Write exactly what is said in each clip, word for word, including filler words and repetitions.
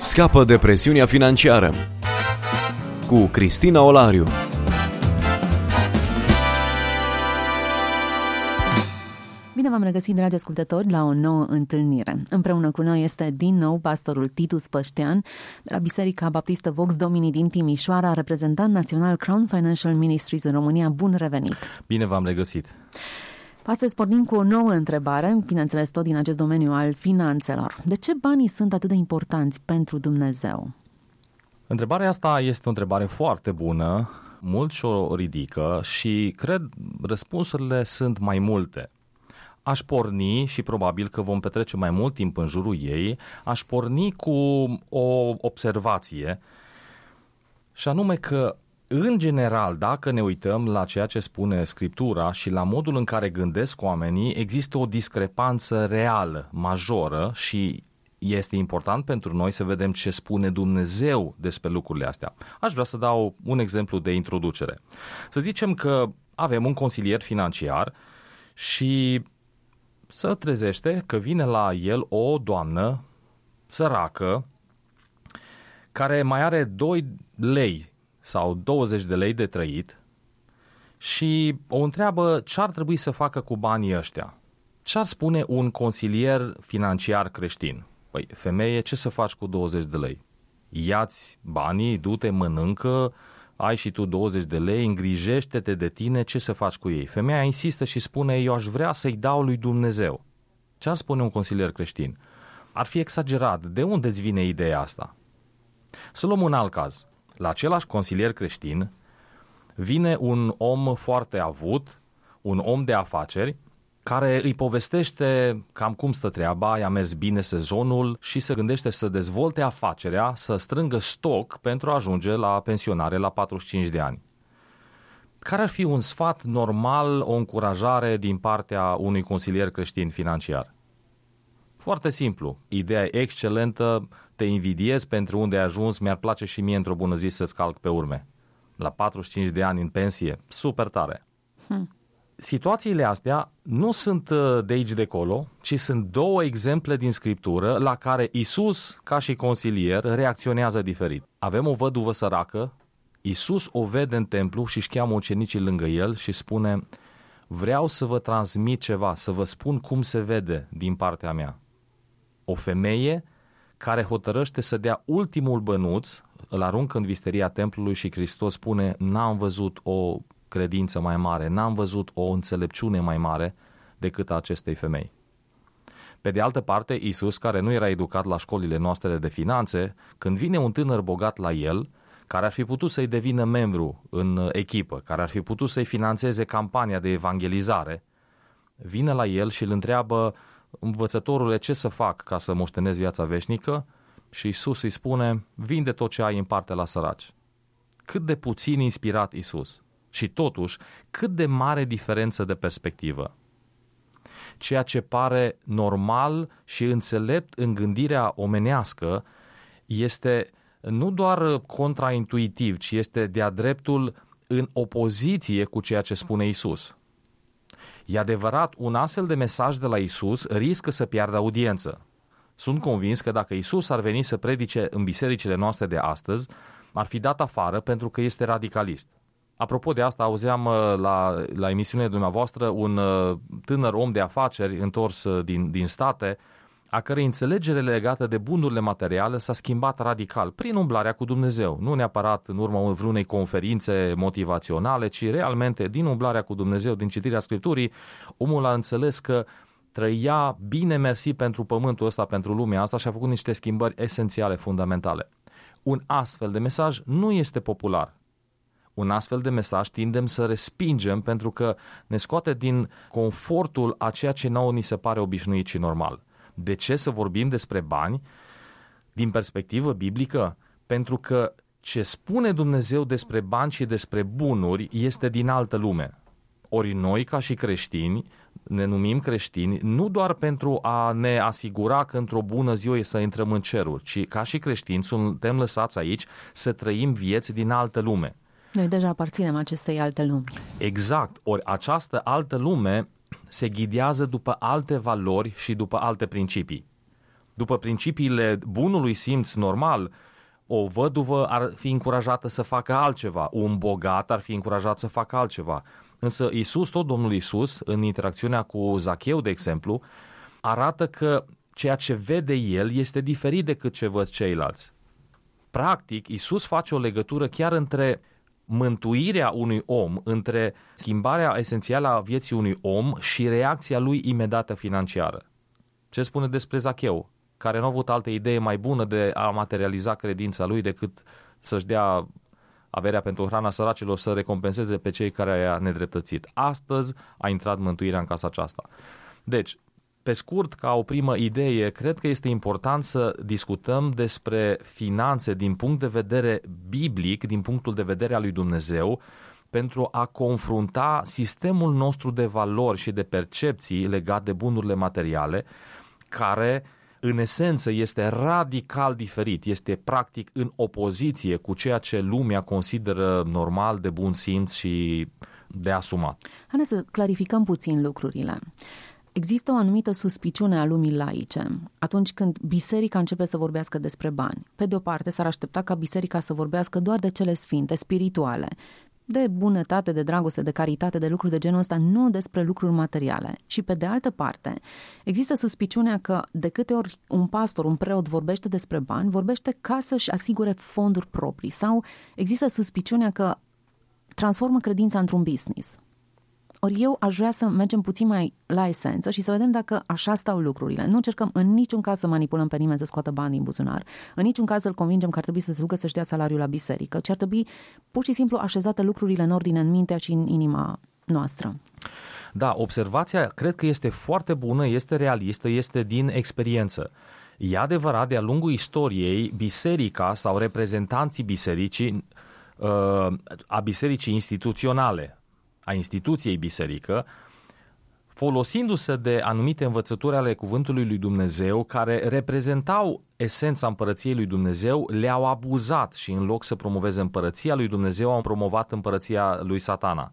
Scapă de presiunea financiară cu Cristina Olariu. Bine v-am regăsit, dragi ascultători, la o nouă întâlnire. Împreună cu noi este din nou pastorul Titus Păștean de la Biserica Baptistă Vox Domini din Timișoara, reprezentant național Crown Financial Ministries în România. Bun revenit! Bine v-am regăsit! Astăzi pornim cu o nouă întrebare, bineînțeles tot din acest domeniu al finanțelor. De ce banii sunt atât de importanți pentru Dumnezeu? Întrebarea asta este o întrebare foarte bună, mulți și-o ridică și cred răspunsurile sunt mai multe. Aș porni, și probabil că vom petrece mai mult timp în jurul ei, aș porni cu o observație, și anume că, în general, dacă ne uităm la ceea ce spune Scriptura și la modul în care gândesc oamenii, există o discrepanță reală, majoră, și este important pentru noi să vedem ce spune Dumnezeu despre lucrurile astea. Aș vrea să dau un exemplu de introducere. Să zicem că avem un consilier financiar și se trezește că vine la el o doamnă săracă care mai are doi lei sau douăzeci de lei de trăit și o întreabă ce ar trebui să facă cu banii ăștia. Ce ar spune un consilier financiar creștin? Păi, femeie, ce să faci cu douăzeci de lei? Ia-ți banii, du-te, mănâncă, ai și tu douăzeci de lei, îngrijește-te de tine, ce să faci cu ei? Femeia insistă și spune, eu aș vrea să-i dau lui Dumnezeu. Ce ar spune un consilier creștin? Ar fi exagerat. De unde îți vine ideea asta? Să luăm un alt caz. La același consilier creștin vine un om foarte avut, un om de afaceri, care îi povestește cam cum stă treaba, i-a mers bine sezonul și se gândește să dezvolte afacerea, să strângă stoc pentru a ajunge la pensionare la patruzeci și cinci de ani. Care ar fi un sfat normal, o încurajare din partea unui consilier creștin financiar? Foarte simplu, ideea e excelentă, te invidiez pentru unde ai ajuns, mi-ar place și mie într-o bună zi să-ți calc pe urme. La patruzeci și cinci de ani în pensie, super tare. Hmm. Situațiile astea nu sunt de aici de acolo, ci sunt două exemple din Scriptură la care Iisus, ca și consilier, reacționează diferit. Avem o văduvă săracă, Iisus o vede în templu și își cheamă ucenicii lângă el și spune, vreau să vă transmit ceva, să vă spun cum se vede din partea mea. O femeie care hotărăște să dea ultimul bănuț, îl aruncă în visteria templului și Hristos spune, n-am văzut o credință mai mare, n-am văzut o înțelepciune mai mare decât a acestei femei. Pe de altă parte, Iisus, care nu era educat la școlile noastre de finanțe, când vine un tânăr bogat la el, care ar fi putut să-i devină membru în echipă, care ar fi putut să-i finanțeze campania de evangelizare, vine la el și îl întreabă, învățătorule, ce să fac ca să moștenesc viața veșnică? Și Iisus îi spune, vinde tot ce ai, împarte la săraci. Cât de puțin inspirat Iisus. Și totuși, cât de mare diferență de perspectivă. Ceea ce pare normal și înțelept în gândirea omenească este nu doar contraintuitiv, ci este de-a dreptul în opoziție cu ceea ce spune Iisus. E adevărat, un astfel de mesaj de la Iisus riscă să piardă audiență. Sunt convins că dacă Iisus ar veni să predice în bisericile noastre de astăzi, ar fi dat afară pentru că este radicalist. Apropo de asta, auzeam la, la emisiunea dumneavoastră un tânăr om de afaceri întors din, din state, a cărei înțelegere legată de bunurile materiale s-a schimbat radical prin umblarea cu Dumnezeu. Nu neapărat în urma vreunei conferințe motivaționale, ci realmente din umblarea cu Dumnezeu, din citirea Scripturii, omul a înțeles că trăia bine mersi pentru pământul ăsta, pentru lumea asta și a făcut niște schimbări esențiale, fundamentale. Un astfel de mesaj nu este popular. Un astfel de mesaj tindem să respingem pentru că ne scoate din confortul a ceea ce nouă ni se pare obișnuit și normal. De ce să vorbim despre bani din perspectivă biblică? Pentru că ce spune Dumnezeu despre bani și despre bunuri este din altă lume. Ori noi, ca și creștini, ne numim creștini nu doar pentru a ne asigura că într-o bună zi o să intrăm în ceruri, ci ca și creștini suntem lăsați aici să trăim vieți din altă lume. Noi deja aparținem acestei alte lumi. Exact. Ori această altă lume se ghidează după alte valori și după alte principii. După principiile bunului simț normal, o văduvă ar fi încurajată să facă altceva, un bogat ar fi încurajat să facă altceva. Însă Iisus, tot Domnul Iisus, în interacțiunea cu Zacheu, de exemplu, arată că ceea ce vede el este diferit decât ce văd ceilalți. Practic, Iisus face o legătură chiar între mântuirea unui om, între schimbarea esențială a vieții unui om și reacția lui imediată financiară. Ce spune despre Zacheu, care nu a avut altă idee mai bună de a materializa credința lui decât să-și dea averea pentru hrana săracilor, să recompenseze pe cei care i-a nedreptățit. Astăzi a intrat mântuirea în casa aceasta. Deci, pe scurt, ca o primă idee, cred că este important să discutăm despre finanțe din punct de vedere biblic, din punctul de vedere al lui Dumnezeu, pentru a confrunta sistemul nostru de valori și de percepții legat de bunurile materiale, care în esență este radical diferit, este practic în opoziție cu ceea ce lumea consideră normal, de bun simț și de asumat. Haideți să clarificăm puțin lucrurile. Există o anumită suspiciune a lumii laice atunci când biserica începe să vorbească despre bani. Pe de o parte, s-ar aștepta ca biserica să vorbească doar de cele sfinte, spirituale, de bunătate, de dragoste, de caritate, de lucruri de genul ăsta, nu despre lucruri materiale. Și pe de altă parte, există suspiciunea că de câte ori un pastor, un preot vorbește despre bani, vorbește ca să-și asigure fonduri proprii, sau există suspiciunea că transformă credința într-un business. Ori eu aș vrea să mergem puțin mai la esență și să vedem dacă așa stau lucrurile. Nu încercăm în niciun caz să manipulăm pe nimeni să scoată bani din buzunar, în niciun caz să-l convingem că ar trebui să se ducă să-și dea salariul la biserică, ci ar trebui pur și simplu așezate lucrurile în ordine în mintea și în inima noastră. Da, observația cred că este foarte bună, este realistă, este din experiență. E adevărat, de-a lungul istoriei, biserica sau reprezentanții bisericii, a bisericii instituționale, a instituției biserică, folosindu-se de anumite învățături ale cuvântului lui Dumnezeu care reprezentau esența împărăției lui Dumnezeu, le-au abuzat și în loc să promoveze împărăția lui Dumnezeu, au promovat împărăția lui Satana.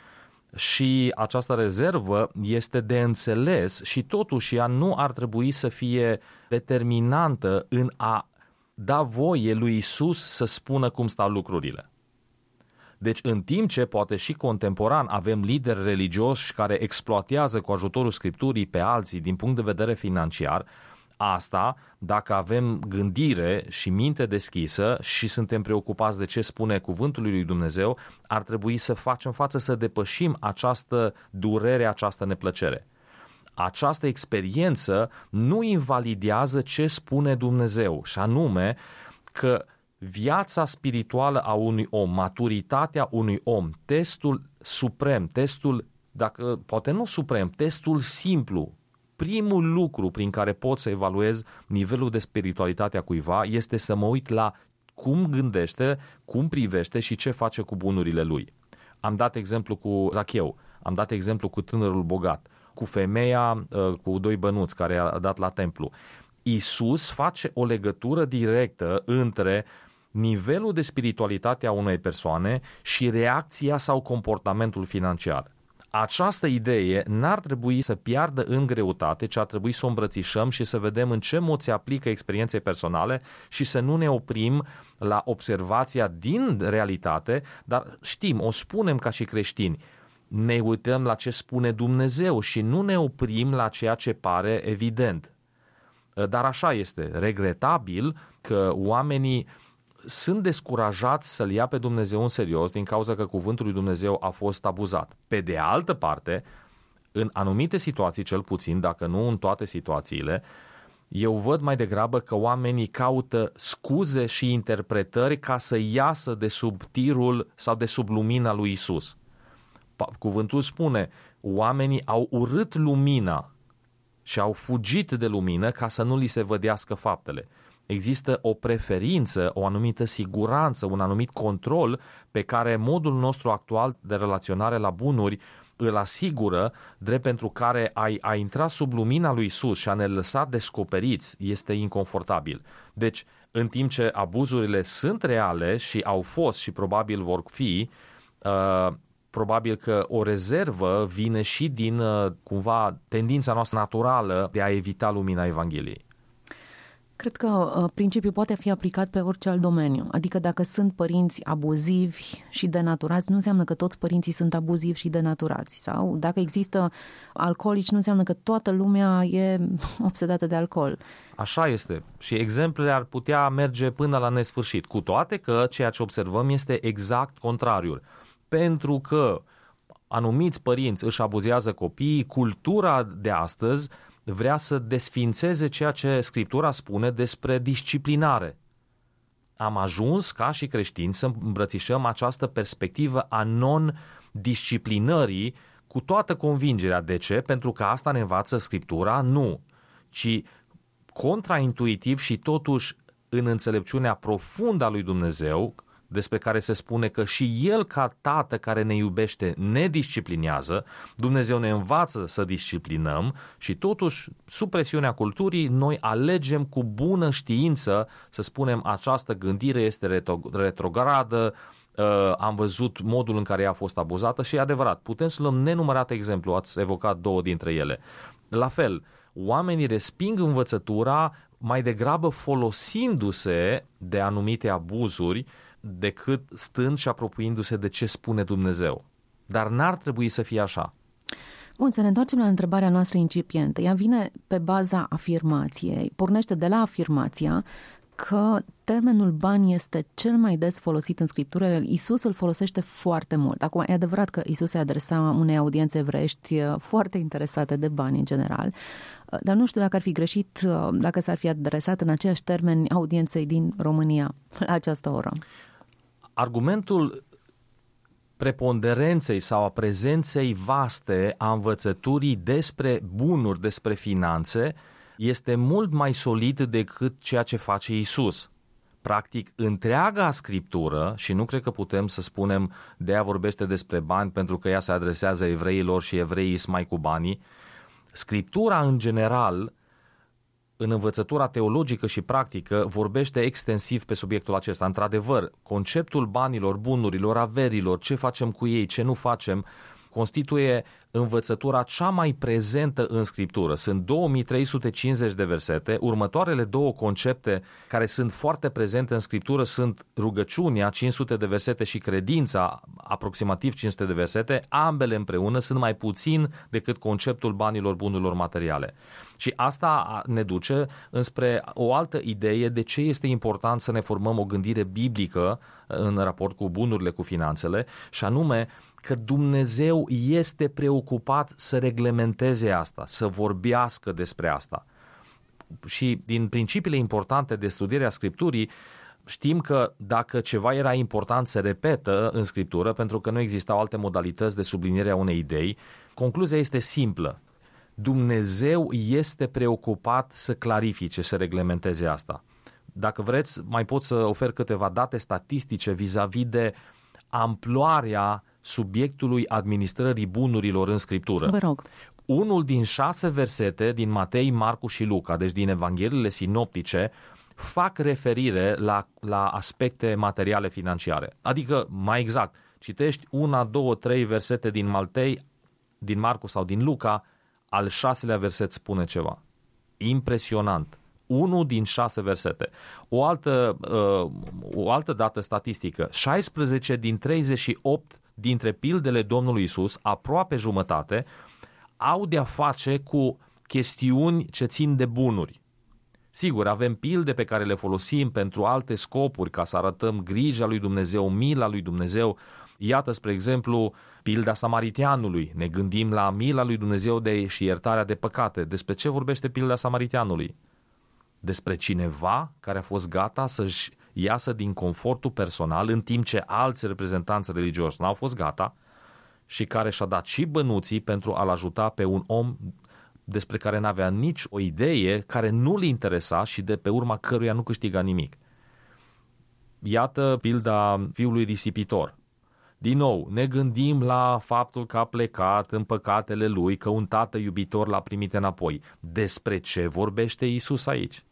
Și această rezervă este de înțeles și totuși ea nu ar trebui să fie determinantă în a da voie lui Iisus să spună cum stau lucrurile. Deci în timp ce poate și contemporan avem lideri religioși care exploatează cu ajutorul Scripturii pe alții din punct de vedere financiar, asta, dacă avem gândire și minte deschisă și suntem preocupați de ce spune cuvântul lui Dumnezeu, ar trebui să facem față să depășim această durere, această neplăcere. Această experiență nu invalidează ce spune Dumnezeu, și anume că viața spirituală a unui om, maturitatea unui om, testul suprem, testul, dacă poate nu suprem, testul simplu, primul lucru prin care pot să evaluez nivelul de spiritualitate a cuiva este să mă uit la cum gândește, cum privește și ce face cu bunurile lui. Am dat exemplu cu Zacheu, am dat exemplu cu tânărul bogat, cu femeia cu doi bănuți care a dat la templu. Iisus face o legătură directă între nivelul de spiritualitate a unei persoane și reacția sau comportamentul financiar. Această idee n-ar trebui să piardă în greutate, ci ar trebui să o îmbrățișăm și să vedem în ce mod se aplică experienței personale și să nu ne oprim la observația din realitate, dar știm, o spunem ca și creștini, ne uităm la ce spune Dumnezeu și nu ne oprim la ceea ce pare evident. Dar așa este, regretabil că oamenii sunt descurajați să-L ia pe Dumnezeu în serios din cauza că cuvântul lui Dumnezeu a fost abuzat. Pe de altă parte, în anumite situații, cel puțin, dacă nu în toate situațiile, eu văd mai degrabă că oamenii caută scuze și interpretări ca să iasă de sub tirul sau de sub lumina lui Isus. Cuvântul spune, oamenii au urât lumina și au fugit de lumină ca să nu li se vădească faptele. Există o preferință, o anumită siguranță, un anumit control pe care modul nostru actual de relaționare la bunuri îl asigură, drept pentru care a, a intra sub lumina lui Isus și a ne lăsa descoperiți este inconfortabil. Deci, în timp ce abuzurile sunt reale și au fost și probabil vor fi, uh, probabil că o rezervă vine și din uh, cumva tendința noastră naturală de a evita lumina Evangheliei. Cred că uh, principiul poate fi aplicat pe orice alt domeniu. Adică dacă sunt părinți abuzivi și denaturați, nu înseamnă că toți părinții sunt abuzivi și denaturați. Sau dacă există alcoolici, nu înseamnă că toată lumea e obsedată de alcool. Așa este. Și exemplele ar putea merge până la nesfârșit. Cu toate că ceea ce observăm este exact contrariul. Pentru că anumiți părinți își abuzează copiii, cultura de astăzi vrea să desfințeze ceea ce Scriptura spune despre disciplinare. Am ajuns ca și creștini să îmbrățișăm această perspectivă a non-disciplinării cu toată convingerea. De ce? Pentru că asta ne învață Scriptura? Nu. Ci contraintuitiv și totuși în înțelepciunea profundă a lui Dumnezeu, despre care se spune că și El ca Tată care ne iubește ne disciplinează, Dumnezeu ne învață să disciplinăm și totuși sub presiunea culturii noi alegem cu bună știință să spunem această gândire este retrogradă, am văzut modul în care ea a fost abuzată și e adevărat. Putem să luăm nenumărate exemplu, ați evocat două dintre ele. La fel, oamenii resping învățătura mai degrabă folosindu-se de anumite abuzuri decât stând și apropiindu-se de ce spune Dumnezeu. Dar n-ar trebui să fie așa. Bun, să ne întoarcem la întrebarea noastră incipientă. Ea vine pe baza afirmației, pornește de la afirmația că termenul bani este cel mai des folosit în Scriptură. Iisus îl folosește foarte mult. Acum, e adevărat că Iisus se adresa unei audiențe evreiești foarte interesate de bani în general, dar nu știu dacă ar fi greșit dacă s-ar fi adresat în aceiași termeni audienței din România la această oră. Argumentul preponderenței sau a prezenței vaste a învățăturii despre bunuri, despre finanțe, este mult mai solid decât ceea ce face Iisus. Practic, întreaga Scriptură, și nu cred că putem să spunem de ea vorbește despre bani pentru că ea se adresează evreilor și evreii sunt mai cu banii, Scriptura în general, în învățătura teologică și practică, vorbește extensiv pe subiectul acesta. Într-adevăr, conceptul banilor, bunurilor, averilor, ce facem cu ei, ce nu facem, constituie învățătura cea mai prezentă în Scriptură. Sunt două mii trei sute cincizeci de versete. Următoarele două concepte care sunt foarte prezente în Scriptură sunt rugăciunea, cinci sute de versete, și credința, aproximativ cinci sute de versete. Ambele împreună sunt mai puțin decât conceptul banilor, bunurilor materiale. Și asta ne duce înspre o altă idee de ce este important să ne formăm o gândire biblică în raport cu bunurile, cu finanțele, și anume că Dumnezeu este preocupat să reglementeze asta, să vorbească despre asta. Și din principiile importante de studiere a Scripturii, știm că dacă ceva era important se repetă în Scriptură, pentru că nu existau alte modalități de subliniere a unei idei, concluzia este simplă. Dumnezeu este preocupat să clarifice, să reglementeze asta. Dacă vreți, mai pot să ofer câteva date statistice vis-a-vis de amploarea subiectului administrării bunurilor în Scriptură. Vă rog. Unul din șase versete din Matei, Marcu și Luca, deci din Evangheliile sinoptice, fac referire la, la aspecte materiale financiare. Adică, mai exact, citești una, două, trei versete din Matei, din Marcu sau din Luca, al șaselea verset spune ceva. Impresionant. Unul din șase versete. O altă, uh, o altă dată statistică. șaisprezece din treizeci și opt dintre pildele Domnului Iisus, aproape jumătate, au de-a face cu chestiuni ce țin de bunuri. Sigur, avem pilde pe care le folosim pentru alte scopuri, ca să arătăm grija lui Dumnezeu, mila lui Dumnezeu. Iată, spre exemplu, pilda samariteanului. Ne gândim la mila lui Dumnezeu de și iertarea de păcate. Despre ce vorbește pilda samariteanului? Despre cineva care a fost gata să-și iasă din confortul personal în timp ce alți reprezentanți religioși n-au fost gata și care și-a dat și bănuții pentru a-l ajuta pe un om despre care n-avea nici o idee, care nu-l interesa și de pe urma căruia nu câștiga nimic. Iată pilda fiului risipitor. Din nou, ne gândim la faptul că a plecat în păcatele lui, că un tată iubitor l-a primit înapoi. Despre ce vorbește Iisus aici?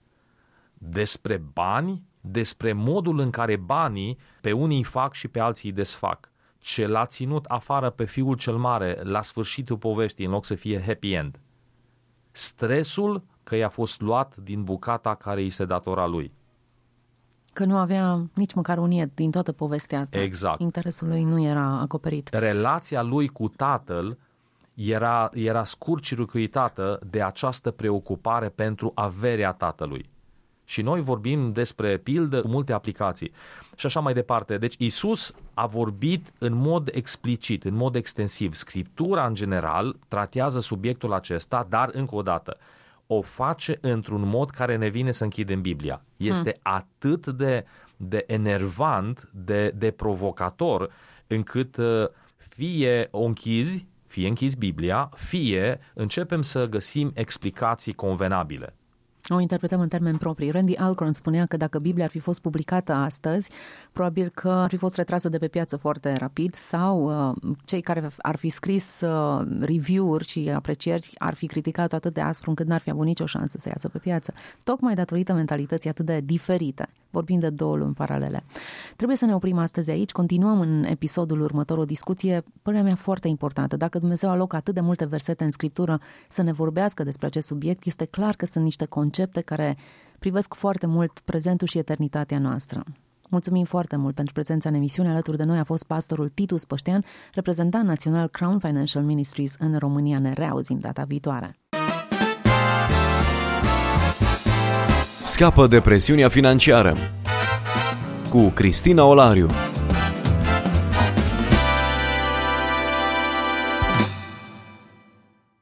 Despre bani, despre modul în care banii pe unii îi fac și pe alții îi desfac. Ce l-a ținut afară pe fiul cel mare la sfârșitul poveștii în loc să fie happy end. Stresul că i-a fost luat din bucata care îi se datora lui. Că nu avea nici măcar un ied din toată povestea asta. Exact. Interesul lui nu era acoperit. Relația lui cu tatăl era, era scurt-circuitată de această preocupare pentru averea tatălui. Și noi vorbim despre pildă cu multe aplicații și așa mai departe. Deci Iisus a vorbit în mod explicit, în mod extensiv. Scriptura în general tratează subiectul acesta, dar încă o dată o face într-un mod care ne vine să închidem Biblia. Este hmm. atât de, de enervant, de, de provocator, încât fie o închizi, fie închizi Biblia, fie începem să găsim explicații convenabile. O interpretăm în termeni proprii. Randy Alcorn spunea că dacă Biblia ar fi fost publicată astăzi, probabil că ar fi fost retrasă de pe piață foarte rapid sau uh, cei care ar fi scris uh, review-uri și aprecieri ar fi criticat atât de aspru încât n-ar fi avut nicio șansă să iasă pe piață. Tocmai datorită mentalității atât de diferite. Vorbim de două lumi paralele. Trebuie să ne oprim astăzi aici. Continuăm în episodul următor o discuție, părerea mea, foarte importantă. Dacă Dumnezeu alocă atât de multe versete în Scriptură să ne vorbească despre acest subiect, este clar că sunt niște concepte care privesc foarte mult prezentul și eternitatea noastră. Mulțumim foarte mult pentru prezența în emisiune. Alături de noi a fost pastorul Titus Păștean, reprezentant național Crown Financial Ministries în România. Ne reauzim data viitoare. Scapă de presiunea financiară cu Cristina Olariu.